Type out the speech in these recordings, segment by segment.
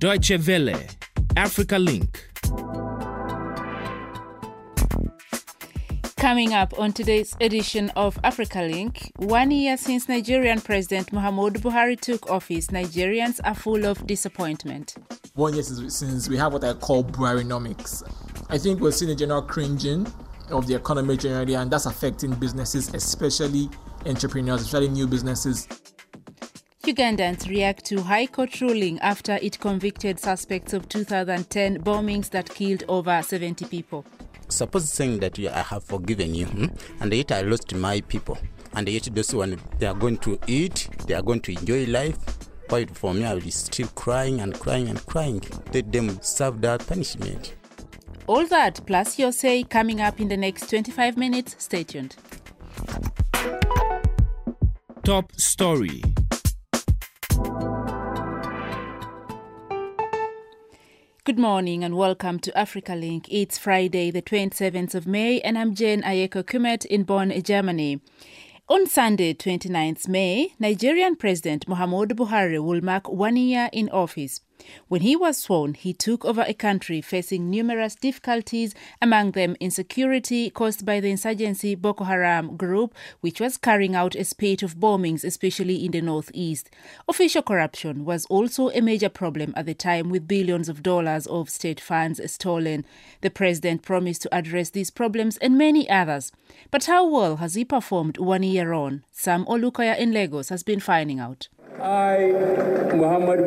Deutsche Welle, Africa Link. Coming up on today's edition of Africa Link, 1 year since Nigerian President Muhammadu Buhari took office, Nigerians are full of disappointment. 1 year since we have what I call Buharinomics. I think we're seeing a general cringing of the economy generally, and that's affecting businesses, especially entrepreneurs, especially new businesses. Ugandans react to High Court ruling after it convicted suspects of 2010 bombings that killed over 70 people. Suppose saying that I have forgiven you, and yet I lost my people, and yet those one they are going to eat, they are going to enjoy life. But for me, I will be still crying and crying and crying. Let them serve that punishment. All that plus your say coming up in the next 25 minutes. Stay tuned. Top story. Good morning and welcome to Africa Link. It's Friday, the 27th of May, and I'm Jane Ayeko Kumet in Bonn, Germany. On Sunday, 29th May, Nigerian President Muhammadu Buhari will mark 1 year in office. When he was sworn, he took over a country facing numerous difficulties, among them insecurity caused by the insurgency Boko Haram group, which was carrying out a spate of bombings, especially in the northeast. Official corruption was also a major problem at the time, with billions of dollars of state funds stolen. The president promised to address these problems and many others. But how well has he performed 1 year on? Sam Olukoya in Lagos has been finding out. I, Muhammadu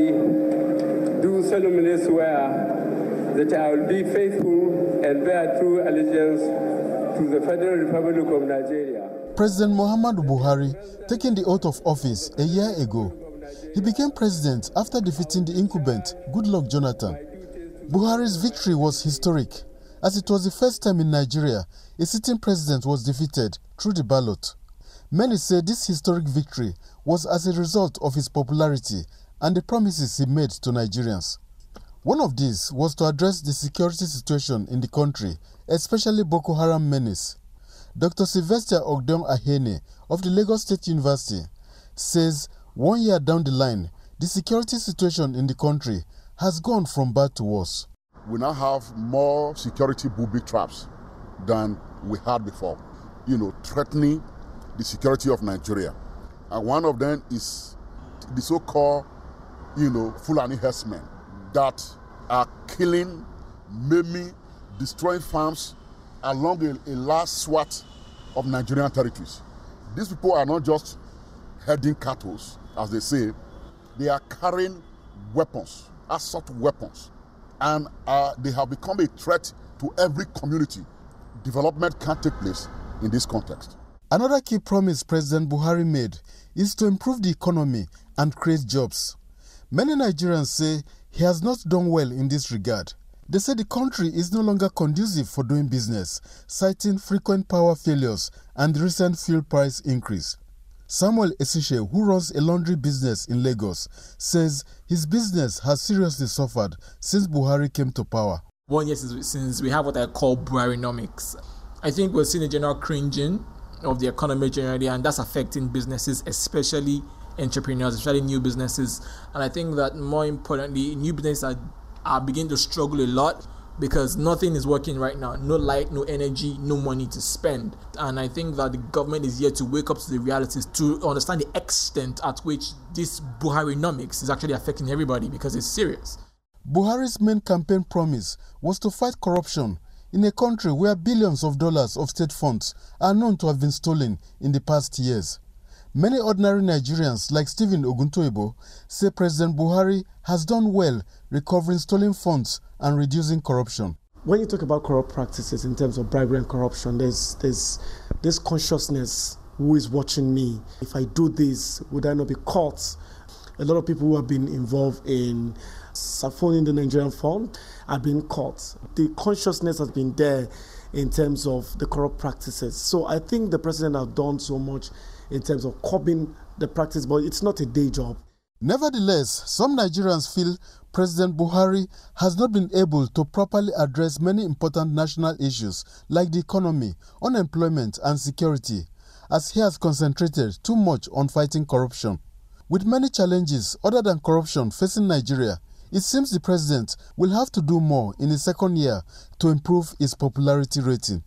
Buhari, do solemnly swear that I will be faithful and bear true allegiance to the Federal Republic of Nigeria. President Muhammadu Buhari, taking the oath of office a year ago, he became president after defeating the incumbent Goodluck Jonathan. Buhari's victory was historic, as it was the first time in Nigeria a sitting president was defeated through the ballot. Many say this historic victory was as a result of his popularity and the promises he made to Nigerians. One of these was to address the security situation in the country, especially Boko Haram menace. Dr. Sylvester Ogdon Ahene of the Lagos State University says 1 year down the line, the security situation in the country has gone from bad to worse. We now have more security booby traps than we had before, threatening the security of Nigeria. And one of them is the so-called, Fulani herdsmen that are killing, maiming, destroying farms along a large swath of Nigerian territories. These people are not just herding cattle, as they say. They are carrying weapons, assault weapons, and they have become a threat to every community. Development can't take place in this context. Another key promise President Buhari made is to improve the economy and create jobs. Many Nigerians say he has not done well in this regard. They say the country is no longer conducive for doing business, citing frequent power failures and the recent fuel price increase. Samuel Esishe, who runs a laundry business in Lagos, says his business has seriously suffered since Buhari came to power. 1 year since we have what I call Buharinomics. I think we're seeing a general cringing of the economy generally, and that's affecting businesses, especially entrepreneurs, especially new businesses. And I think that more importantly, new businesses are beginning to struggle a lot because nothing is working right now. No light, no energy, no money to spend. And I think that the government is here to wake up to the realities, to understand the extent at which this Buharinomics is actually affecting everybody, because it's serious. Buhari's main campaign promise was to fight corruption in a country where billions of dollars of state funds are known to have been stolen in the past years. Many ordinary Nigerians, like Stephen Oguntoyebo, say President Buhari has done well recovering stolen funds and reducing corruption. When you talk about corrupt practices in terms of bribery and corruption, there's this consciousness: who is watching me? If I do this, would I not be caught? A lot of people who have been involved in siphoning the Nigerian fund have been caught. The consciousness has been there in terms of the corrupt practices. So I think the president has done so much in terms of curbing the practice, but it's not a day job. Nevertheless, some Nigerians feel President Buhari has not been able to properly address many important national issues like the economy, unemployment and security, as he has concentrated too much on fighting corruption. With many challenges other than corruption facing Nigeria, It seems the president will have to do more in his second year to improve his popularity rating.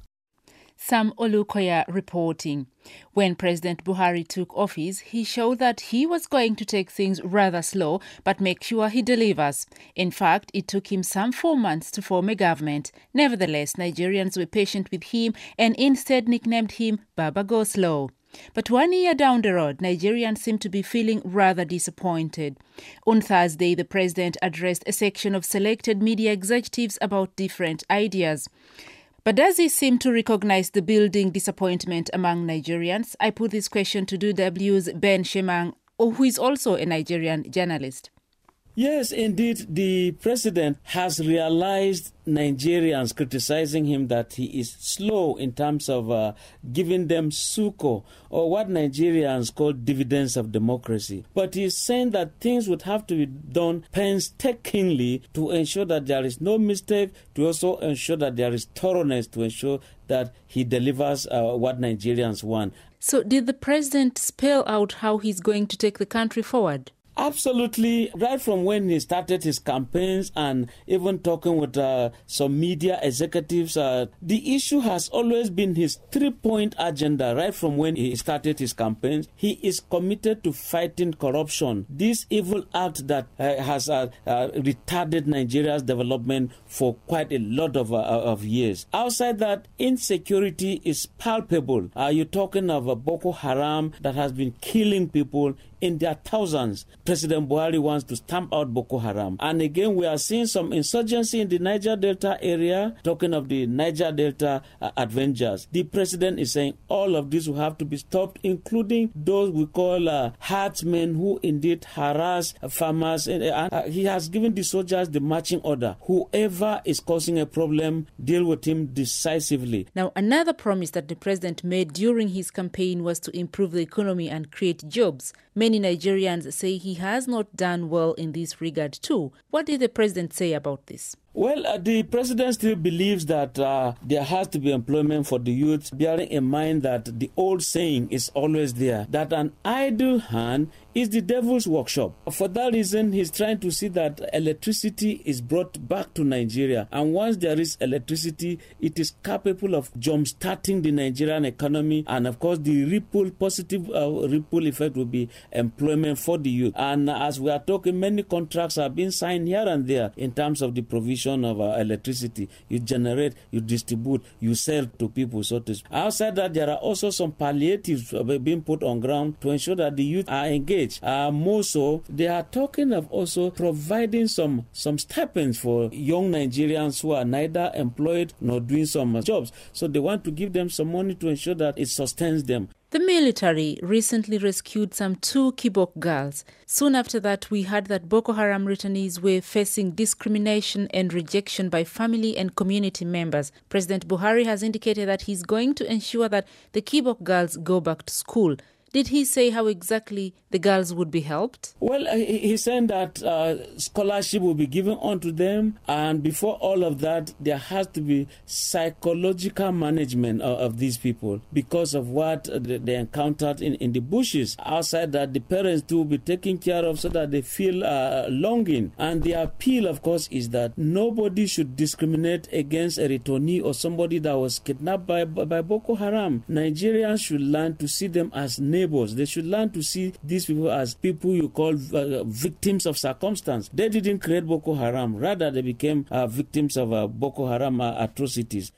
Sam Olukoya reporting. When President Buhari took office, he showed that he was going to take things rather slow but make sure he delivers. In fact, it took him some 4 months to form a government. Nevertheless, Nigerians were patient with him and instead nicknamed him Baba Go Slow. But 1 year down the road, Nigerians seem to be feeling rather disappointed. On Thursday, the president addressed a section of selected media executives about different ideas. But does he seem to recognize the building disappointment among Nigerians? I put this question to DW's Ben Shemang, who is also a Nigerian journalist. Yes, indeed, the president has realized Nigerians criticizing him that he is slow in terms of giving them succo, or what Nigerians call dividends of democracy. But he is saying that things would have to be done painstakingly to ensure that there is no mistake, to also ensure that there is thoroughness, to ensure that he delivers what Nigerians want. So did the president spell out how he's going to take the country forward? Absolutely. Right from when he started his campaigns and even talking with some media executives, the issue has always been his 3-point agenda. Right from when he started his campaigns, he is committed to fighting corruption, this evil act that has retarded Nigeria's development for quite a lot of years. Outside that, insecurity is palpable. You're talking of Boko Haram that has been killing people in their thousands. President Buhari wants to stamp out Boko Haram. And again, we are seeing some insurgency in the Niger Delta area, talking of the Niger Delta Avengers. The president is saying all of this will have to be stopped, including those we call herdsmen who indeed harass farmers. He has given the soldiers the marching order. Whoever is causing a problem, deal with him decisively. Now, another promise that the president made during his campaign was to improve the economy and create jobs. Many Nigerians say he has not done well in this regard too. What did the president say about this? Well, the president still believes that there has to be employment for the youth, bearing in mind that the old saying is always there, that an idle hand is the devil's workshop. For that reason, he's trying to see that electricity is brought back to Nigeria. And once there is electricity, it is capable of jump-starting the Nigerian economy. And of course, the positive ripple effect will be employment for the youth. And as we are talking, many contracts are being signed here and there in terms of the provision of electricity. You generate, you distribute, you sell to people, so to speak. Outside that, there are also some palliatives being put on ground to ensure that the youth are engaged. More so, they are talking of also providing some stipends for young Nigerians who are neither employed nor doing some jobs. So they want to give them some money to ensure that it sustains them. The military recently rescued some 2 Chibok girls. Soon after that, we heard that Boko Haram returnees were facing discrimination and rejection by family and community members. President Buhari has indicated that he's going to ensure that the Chibok girls go back to school. Did he say how exactly the girls would be helped? Well, he said that scholarship will be given onto them, and before all of that, there has to be psychological management of these people because of what they encountered in the bushes. Outside that, the parents too will be taken care of so that they feel longing. And the appeal, of course, is that nobody should discriminate against a returnee or somebody that was kidnapped by Boko Haram. Nigerians should learn to see them as neighbors. They should learn to see these people as people you call victims of circumstance. They didn't create Boko Haram. Rather, they became victims of Boko Haram atrocities.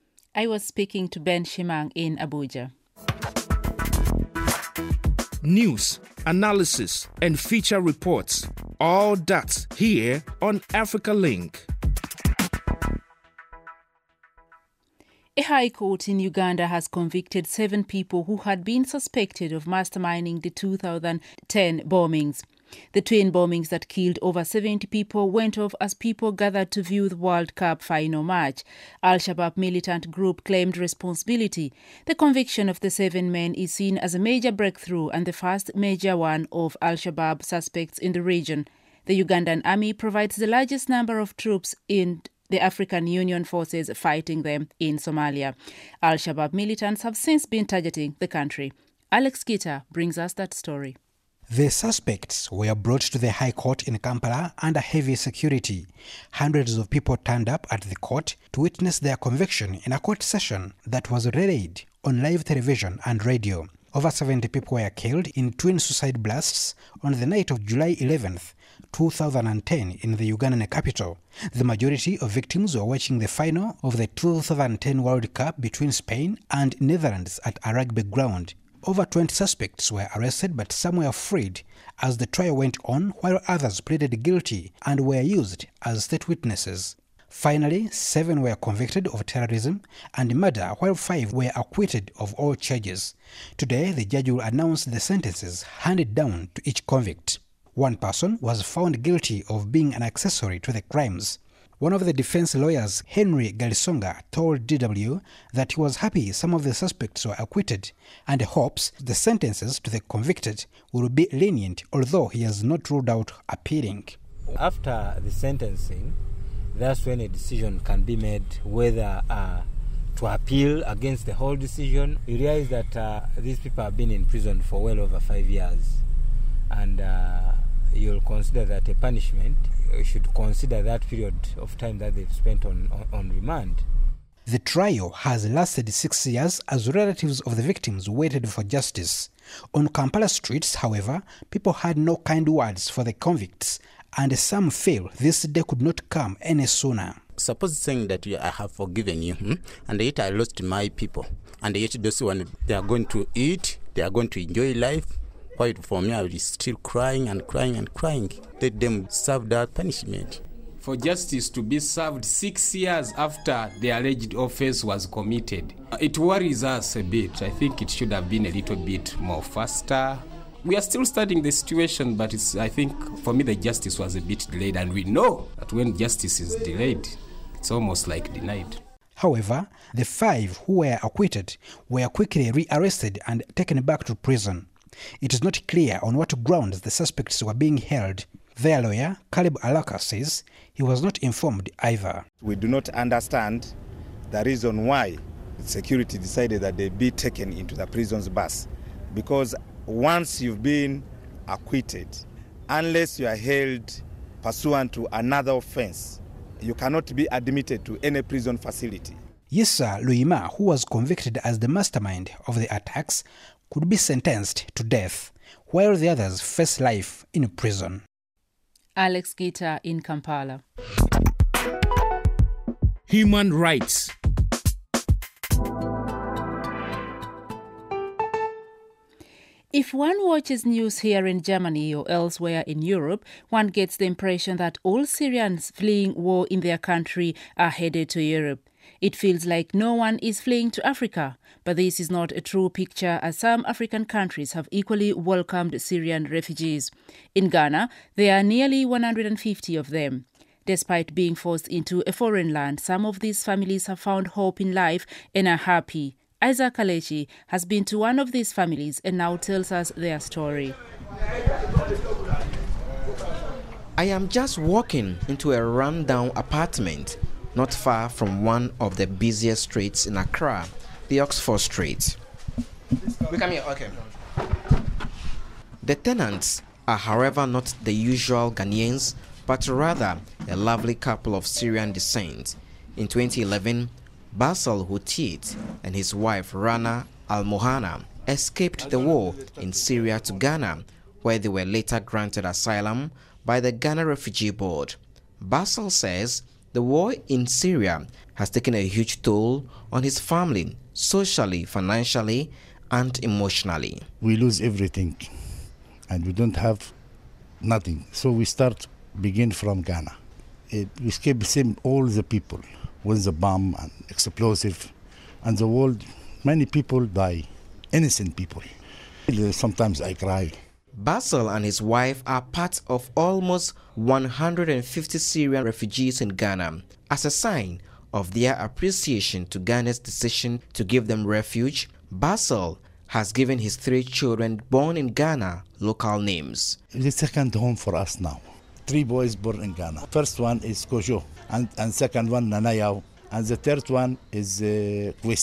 I was speaking to Ben Shemang in Abuja. News, analysis, and feature reports. All that here on Africa Link. A high court in Uganda has convicted 7 people who had been suspected of masterminding the 2010 bombings. The twin bombings that killed over 70 people went off as people gathered to view the World Cup final match. Al-Shabaab militant group claimed responsibility. The conviction of the 7 men is seen as a major breakthrough and the first major one of Al-Shabaab suspects in the region. The Ugandan army provides the largest number of troops in the African Union forces fighting them in Somalia. Al-Shabaab militants have since been targeting the country. Alex Kita brings us that story. The suspects were brought to the High Court in Kampala under heavy security. Hundreds of people turned up at the court to witness their conviction in a court session that was relayed on live television and radio. Over 70 people were killed in twin suicide blasts on the night of July 11th, 2010 in the Ugandan capital. The majority of victims were watching the final of the 2010 World Cup between Spain and Netherlands at a rugby ground. Over 20 suspects were arrested, but some were freed as the trial went on, while others pleaded guilty and were used as state witnesses. Finally, 7 were convicted of terrorism and murder, while 5 were acquitted of all charges. Today, the judge will announce the sentences handed down to each convict. One person was found guilty of being an accessory to the crimes. One of the defense lawyers, Henry Galisonga, told DW that he was happy some of the suspects were acquitted and hopes the sentences to the convicted will be lenient, although he has not ruled out appealing. After the sentencing, that's when a decision can be made whether to appeal against the whole decision. You realize that these people have been in prison for well over 5 years, and you'll consider that a punishment. You should consider that period of time that they've spent on remand. The trial has lasted 6 years as relatives of the victims waited for justice. On Kampala streets, however, people had no kind words for the convicts, and some feel this day could not come any sooner. Suppose saying that I have forgiven you, and yet I lost my people, and yet those one, they are going to eat, they are going to enjoy life. While for me, I was still crying and crying and crying. Let them serve that punishment. For justice to be served 6 years after the alleged offense was committed, it worries us a bit. I think it should have been a little bit more faster. We are still studying the situation, but I think for me the justice was a bit delayed, and we know that when justice is delayed, it's almost like denied. However, the 5 who were acquitted were quickly rearrested and taken back to prison. It is not clear on what grounds the suspects were being held. Their lawyer, Caleb Alaka, says he was not informed either. We do not understand the reason why security decided that they be taken into the prison's bus. Because once you've been acquitted, unless you are held pursuant to another offense, you cannot be admitted to any prison facility. Yisa Luima, who was convicted as the mastermind of the attacks, could be sentenced to death, while the others face life in prison. Alex Gita in Kampala. Human rights. If one watches news here in Germany or elsewhere in Europe, one gets the impression that all Syrians fleeing war in their country are headed to Europe. It feels like no one is fleeing to Africa, but this is not a true picture, as some African countries have equally welcomed Syrian refugees. In Ghana, there are nearly 150 of them. Despite being forced into a foreign land, some of these families have found hope in life and are happy. Isaac Kalechi has been to one of these families and now tells us their story. I am just walking into a rundown apartment not far from one of the busiest streets in Accra, the Oxford Street. We come here, okay. The tenants are, however, not the usual Ghanaians, but rather a lovely couple of Syrian descent. In 2011, Basel Houtit and his wife Rana Al-Mohana escaped the war in Syria to Ghana, where they were later granted asylum by the Ghana Refugee Board. Basel says the war in Syria has taken a huge toll on his family, socially, financially, and emotionally. We lose everything, and we don't have nothing. So we begin from Ghana. We escape all the people with the bomb and explosive, and the world, many people die, innocent people. Sometimes I cry. Basel and his wife are part of almost 150 Syrian refugees in Ghana. As a sign of their appreciation to Ghana's decision to give them refuge, Basel has given his 3 children born in Ghana local names. It's the second home for us now. 3 boys born in Ghana. First one is Kojo, and second one Nanayao, and the third one is Kwesi.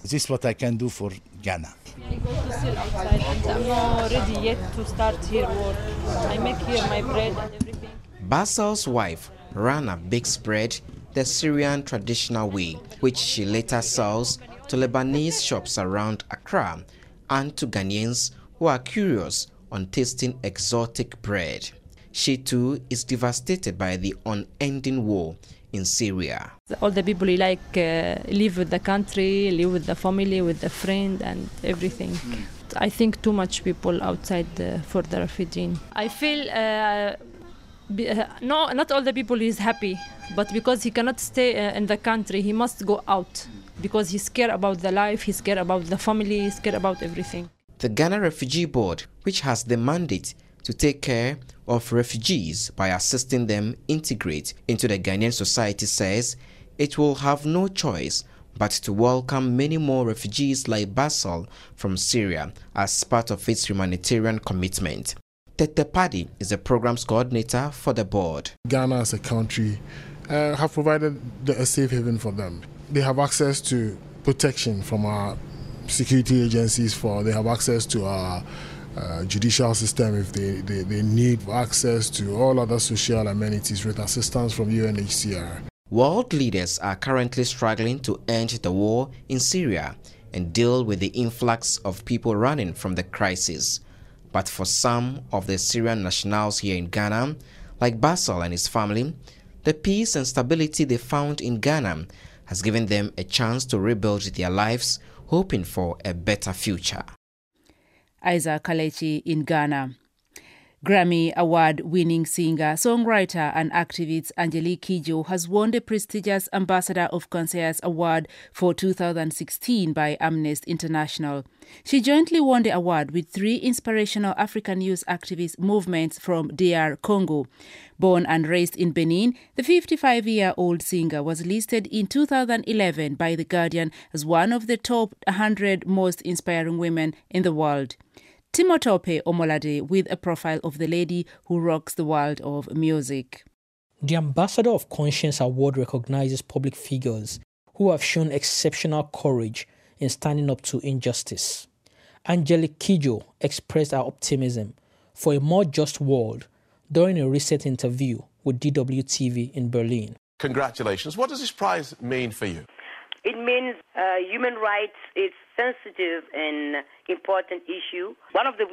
This is what I can do for Ghana. I go to sell outside and I'm not ready yet to start here work. I make here my bread and everything. Basal's wife, Rana, bakes bread the Syrian traditional way, which she later sells to Lebanese shops around Accra and to Ghanaians who are curious on tasting exotic bread. She too is devastated by the unending war in Syria. All the people live with the country, live with the family, with the friend and everything. I think too much people outside for the refugee. I feel no, not all the people is happy, but because he cannot stay in the country, he must go out because he's scared about the life, he's scared about the family, he's scared about everything. The Ghana Refugee Board, which has the mandate to take care of refugees by assisting them integrate into the Ghanaian society, says it will have no choice but to welcome many more refugees like Basal from Syria as part of its humanitarian commitment. Tete Paddy is the program's coordinator for the board. Ghana as a country have provided a safe haven for them. They have access to protection from our security agencies, they have access to our judicial system if they need access to all other social amenities with assistance from UNHCR. World leaders are currently struggling to end the war in Syria and deal with the influx of people running from the crisis. But for some of the Syrian nationals here in Ghana, like Basal and his family, the peace and stability they found in Ghana has given them a chance to rebuild their lives, hoping for a better future. Isaac Kalechi in Ghana. Grammy Award-winning singer, songwriter and activist Angelique Kidjo has won the prestigious Ambassador of Conscience Award for 2016 by Amnesty International. She jointly won the award with 3 inspirational African youth activist movements from DR Congo. Born and raised in Benin, the 55-year-old singer was listed in 2011 by The Guardian as one of the top 100 most inspiring women in the world. Timotope Omolade with a profile of the lady who rocks the world of music. The Ambassador of Conscience Award recognizes public figures who have shown exceptional courage in standing up to injustice. Angelique Kidjo expressed her optimism for a more just world during a recent interview with DWTV in Berlin. Congratulations. What does this prize mean for you? It means human rights is sensitive and important issue. One of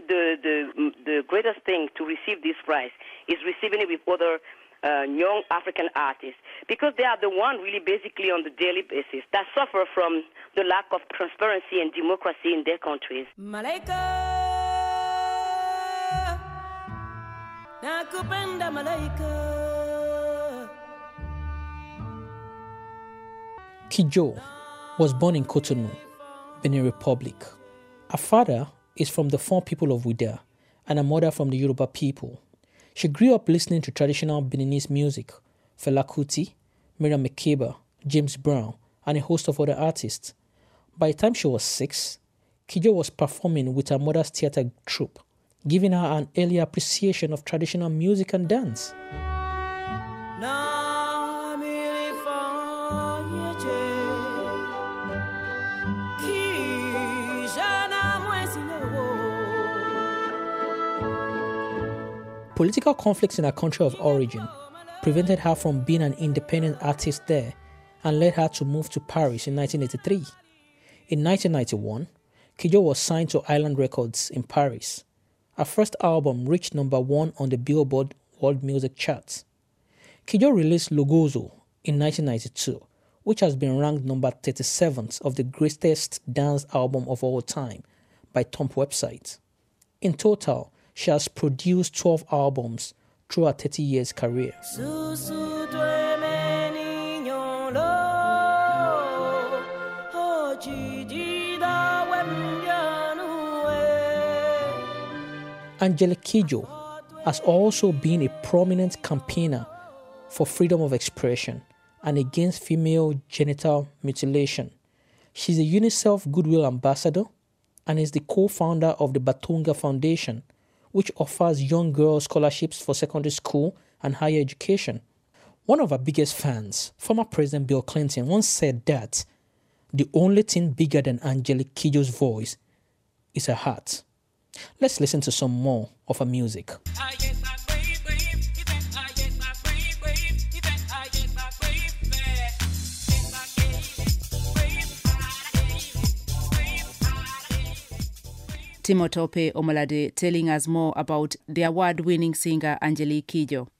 the greatest things to receive this prize is receiving it with other young African artists, because they are the one really basically on the daily basis that suffer from the lack of transparency and democracy in their countries. Malaika, nakupenda malaika. Kidjo was born in Cotonou, Benin Republic. Her father is from the Fon people of Ouida and her mother from the Yoruba people. She grew up listening to traditional Beninese music, Fela Kuti, Miriam Makeba, James Brown, and a host of other artists. By the time she was 6, Kidjo was performing with her mother's theatre troupe, giving her an early appreciation of traditional music and dance. Political conflicts in her country of origin prevented her from being an independent artist there and led her to move to Paris in 1983. In 1991, Kidjo was signed to Island Records in Paris. Her first album reached number 1 on the Billboard World Music Charts. Kidjo released Logozo in 1992, which has been ranked number 37th of the greatest dance album of all time by Thump website. In total, she has produced 12 albums through her 30 years career. Angelique Kidjo has also been a prominent campaigner for freedom of expression and against female genital mutilation. She's a UNICEF Goodwill Ambassador and is the co-founder of the Batunga Foundation, which offers young girls scholarships for secondary school and higher education. One of her biggest fans, former President Bill Clinton, once said that the only thing bigger than Angelique Kidjo's voice is her heart. Let's listen to some more of her music. Timotope Omolade telling us more about the award-winning singer Angelique Kidjo.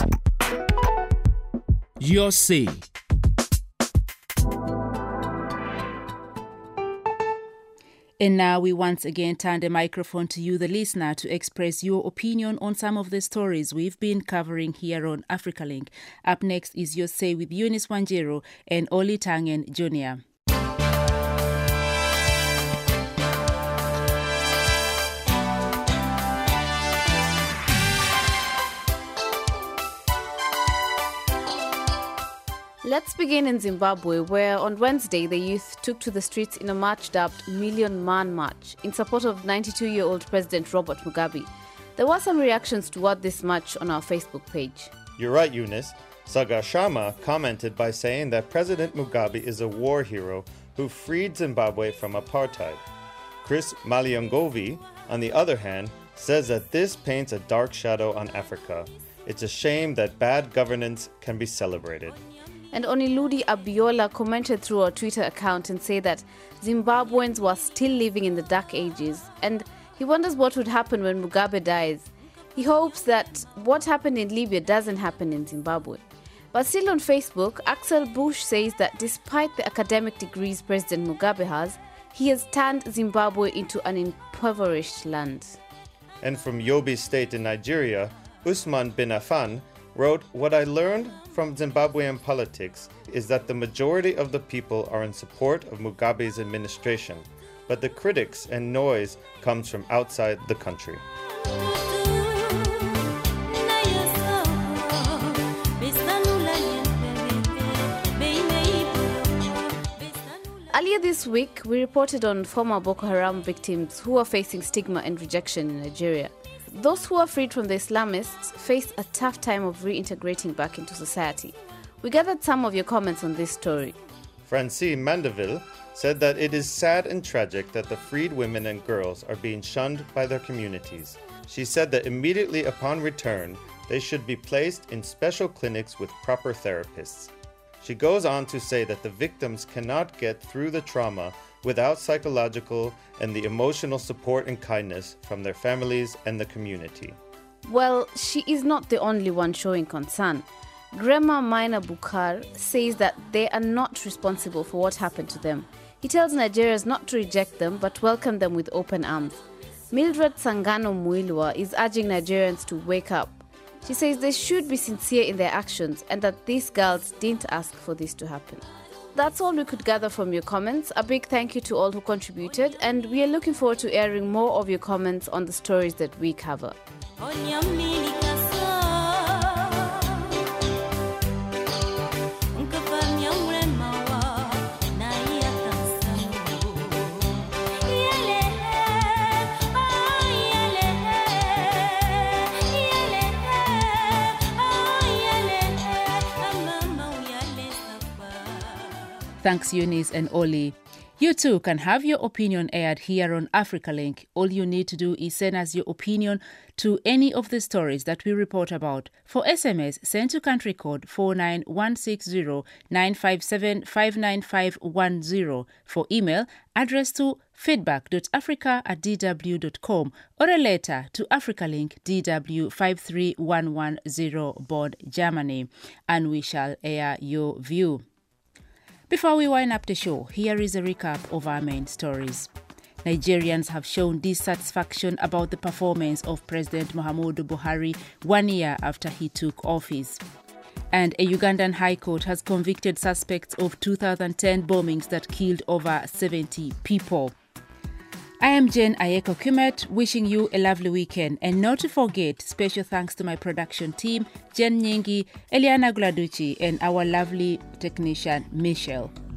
Your say. And now we once again turn the microphone to you, the listener, to express your opinion on some of the stories we've been covering here on Africa Link. Up next is Your Say with Eunice Wanjiru and Oli Tangen Jr. Let's begin in Zimbabwe, where on Wednesday the youth took to the streets in a march dubbed Million Man March in support of 92-year-old President Robert Mugabe. There were some reactions toward this march on our Facebook page. You're right, Eunice. Sagar Sharma commented by saying that President Mugabe is a war hero who freed Zimbabwe from apartheid. Chris Maliongovi, on the other hand, says that this paints a dark shadow on Africa. It's a shame that bad governance can be celebrated. And Oniludi Abiola commented through our Twitter account and said that Zimbabweans were still living in the dark ages and he wonders what would happen when Mugabe dies. He hopes that what happened in Libya doesn't happen in Zimbabwe. But still on Facebook, Axel Bush says that despite the academic degrees President Mugabe has, he has turned Zimbabwe into an impoverished land. And from Yobe State in Nigeria, Usman bin Affan wrote, "What I learned from Zimbabwean politics is that the majority of the people are in support of Mugabe's administration, but the critics and noise comes from outside the country." Earlier this week, we reported on former Boko Haram victims who are facing stigma and rejection in Nigeria. Those who are freed from the Islamists face a tough time of reintegrating back into society. We gathered some of your comments on this story. Francine Mandeville said that it is sad and tragic that the freed women and girls are being shunned by their communities. She said that immediately upon return, they should be placed in special clinics with proper therapists. She goes on to say that the victims cannot get through the trauma without psychological and the emotional support and kindness from their families and the community. Well, she is not the only one showing concern. Grema Maina Bukhar says that they are not responsible for what happened to them. He tells Nigerians not to reject them but welcome them with open arms. Mildred Sangano Muilwa is urging Nigerians to wake up. She says they should be sincere in their actions and that these girls didn't ask for this to happen. That's all we could gather from your comments. A big thank you to all who contributed, and we are looking forward to airing more of your comments on the stories that we cover. Thanks, Eunice and Oli. You too can have your opinion aired here on Africa Link. All you need to do is send us your opinion to any of the stories that we report about. For SMS, send to country code 49160 957 59510. For email, address to feedback.africa@dw.com or a letter to AfricaLink, DW 53110 Bonn, Germany, and we shall air your view. Before we wind up the show, here is a recap of our main stories. Nigerians have shown dissatisfaction about the performance of President Muhammadu Buhari 1 year after he took office. And a Ugandan High Court has convicted suspects of 2010 bombings that killed over 70 people. I am Jen Ayeko Kumet, wishing you a lovely weekend. And not to forget, special thanks to my production team, Jen Nyingi, Eliana Gladucci, and our lovely technician, Michelle.